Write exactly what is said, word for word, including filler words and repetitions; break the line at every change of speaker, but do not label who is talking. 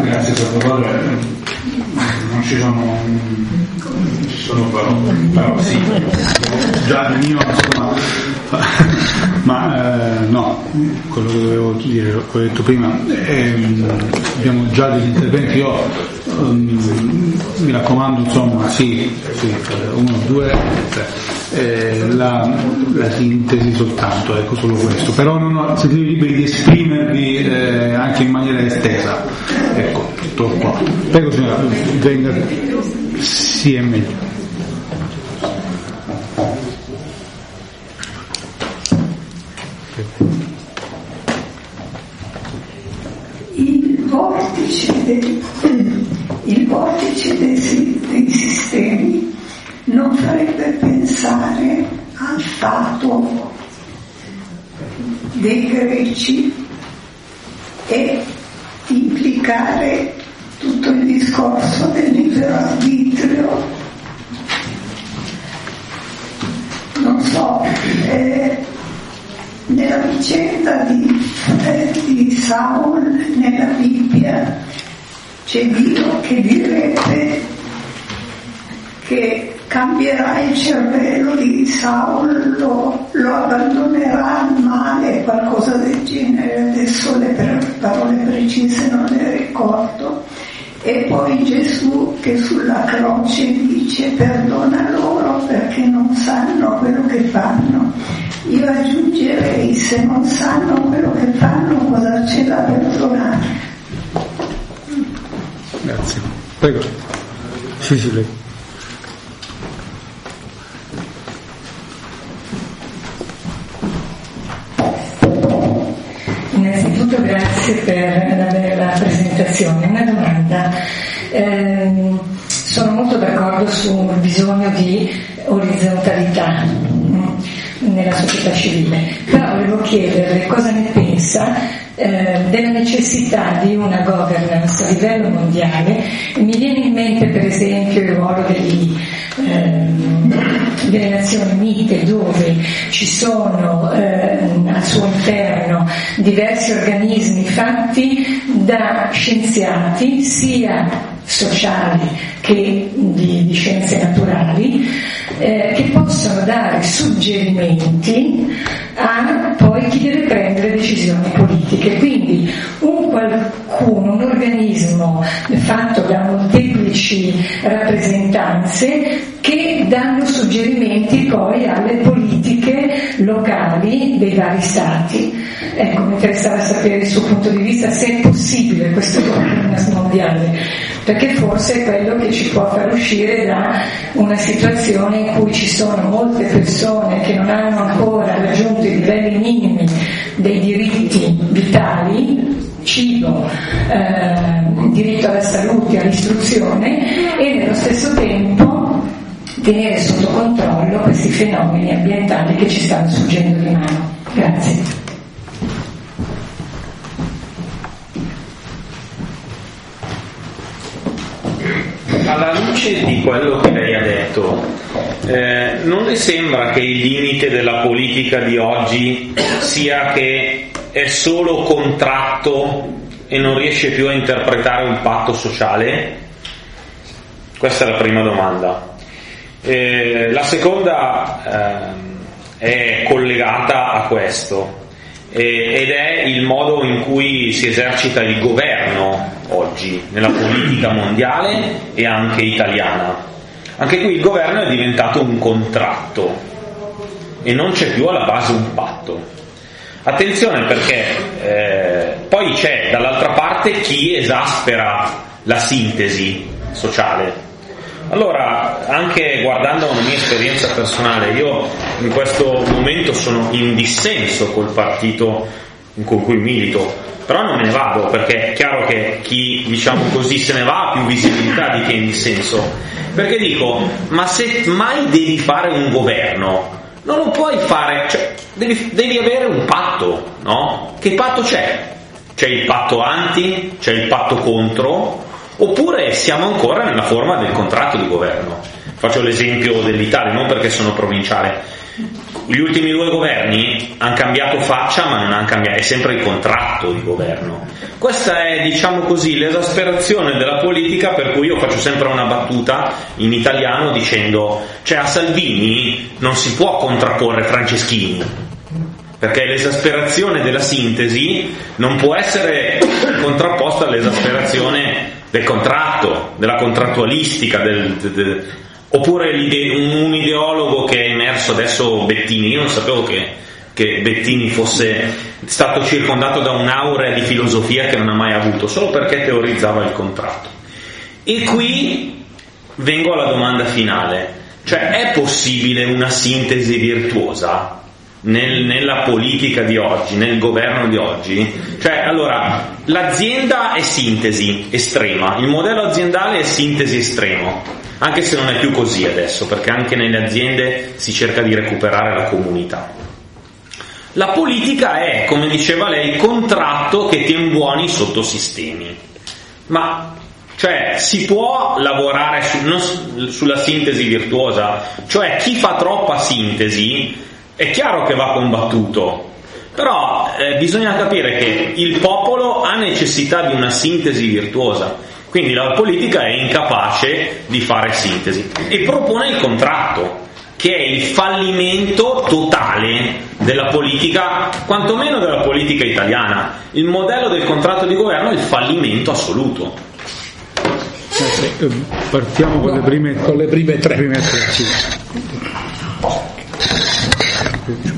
grazie Salvatore. Non ci sono, ci sono parole, però sì, già il mio insomma, ma eh, no, quello che dovevo dire, l'ho detto prima, eh, abbiamo già degli interventi, io um, mi raccomando insomma, sì, sì, uno, due, tre. Eh, la, la sintesi soltanto, ecco, solo questo, però non ho, siete liberi di esprimervi eh, anche in maniera estesa, ecco, tutto qua. Prego signora, venga, sì è meglio.
Il vortice dei, il vortice dei, dei sistemi non farebbe pensare al fatto dei greci e implicare tutto il discorso del libero arbitrio. Non so, eh, nella vicenda di, eh, di Saul nella Bibbia c'è Dio che direbbe che cambierà il cervello di Saul, lo, lo abbandonerà al male, qualcosa del genere, adesso le parole precise non le ricordo. E poi Gesù che sulla croce dice perdona loro perché non sanno quello che fanno. Io aggiungerei, se non sanno quello che fanno, cosa c'è da perdonare?
Grazie. Prego. Sì, sì, prego.
Innanzitutto grazie per la bella presentazione. Una domanda. Eh, sono molto d'accordo sul bisogno di orizzontalità nella società civile, però volevo chiederle cosa ne pensa eh, della necessità di una governance a livello mondiale. Mi viene in mente per esempio il ruolo degli, eh, delle Nazioni Unite, dove ci sono eh, al suo interno diversi organismi fatti da scienziati sia sociali che di, di scienze naturali, eh, che possono dare suggerimenti a poi chi deve prendere decisioni politiche. Quindi un qualcuno, un organismo fatto da molteplici rappresentanze che danno suggerimenti poi alle politiche locali dei vari stati. Ecco, mi interessava sapere il suo punto di vista, se è possibile questo governance mondiale, perché forse è quello che ci può far uscire da una situazione in cui ci sono molte persone che non hanno ancora raggiunto i livelli minimi dei diritti vitali, cibo, eh, diritto alla salute, all'istruzione, e nello stesso tempo tenere sotto controllo questi fenomeni ambientali che ci stanno sfuggendo di mano. Grazie.
Alla luce di quello che lei ha detto, eh, non le sembra che il limite della politica di oggi sia che è solo contratto e non riesce più a interpretare un patto sociale? Questa è la prima domanda. Eh, la seconda eh, è collegata a questo, eh, ed è il modo in cui si esercita il governo oggi nella politica mondiale e anche italiana. Anche qui il governo è diventato un contratto e non c'è più alla base un patto. Attenzione, perché eh, poi c'è dall'altra parte chi esaspera la sintesi sociale. Allora, anche guardando una mia esperienza personale, io in questo momento sono in dissenso col partito con cui milito, però non me ne vado, perché è chiaro che chi, diciamo così, se ne va ha più visibilità di chi è in dissenso. Perché dico, ma se mai devi fare un governo, non lo puoi fare, cioè, devi, devi avere un patto, no? Che patto c'è? C'è il patto anti, c'è il patto contro, oppure siamo ancora nella forma del contratto di governo. Faccio l'esempio dell'Italia, non perché sono provinciale. Gli ultimi due governi hanno cambiato faccia, ma non hanno cambiato, è sempre il contratto di governo. Questa è, diciamo così, l'esasperazione della politica, per cui io faccio sempre una battuta in italiano dicendo, cioè a Salvini non si può contrapporre Franceschini, perché l'esasperazione della sintesi non può essere contrapposta all'esasperazione del contratto, della contrattualistica, del, del, del oppure un ideologo che è emerso adesso, Bettini. Io non sapevo che, che Bettini fosse stato circondato da un'aurea di filosofia che non ha mai avuto, solo perché teorizzava il contratto. E qui vengo alla domanda finale, cioè è possibile una sintesi virtuosa nel, nella politica di oggi, nel governo di oggi? Cioè, allora, l'azienda è sintesi estrema, il modello aziendale è sintesi estremo, anche se non è più così adesso, perché anche nelle aziende si cerca di recuperare la comunità. La politica è, come diceva lei, contratto che tiene buoni sottosistemi. Ma, cioè, si può lavorare su, non, sulla sintesi virtuosa? Cioè, chi fa troppa sintesi è chiaro che va combattuto, però eh, bisogna capire che il popolo ha necessità di una sintesi virtuosa. Quindi la politica è incapace di fare sintesi e propone il contratto, che è il fallimento totale della politica, quantomeno della politica italiana. Il modello del contratto di governo è il fallimento assoluto.
Eh, partiamo con, no, le, prime,
con le prime tre.
Prime tre sì.